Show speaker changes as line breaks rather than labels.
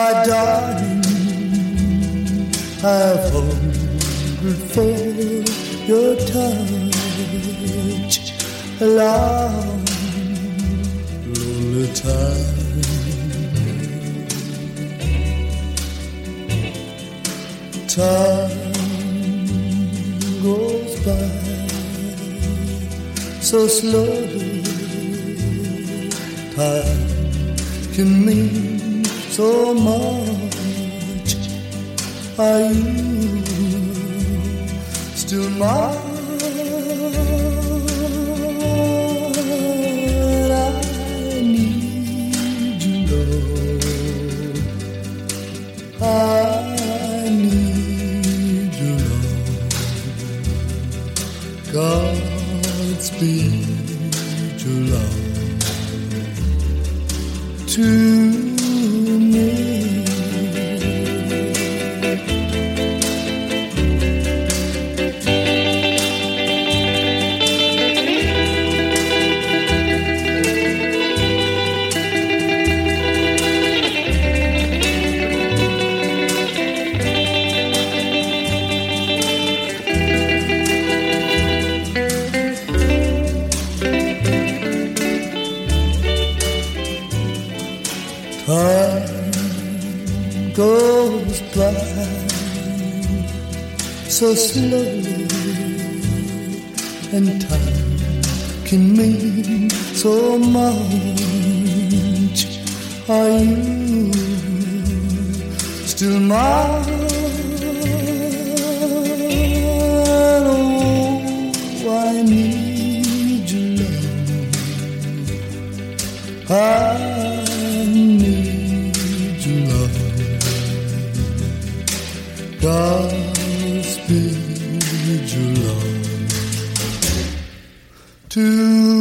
My darling, I've hungered for your touch a long, lonely time. Time goes by so slowly. Time can mean so much. Are you still mine? I need you, love. I need you, love. Godspeed your love to me. Time goes by so slowly, and time can mean so much. Are you still mine? Oh, I need your love. I need your love. Godspeed your love to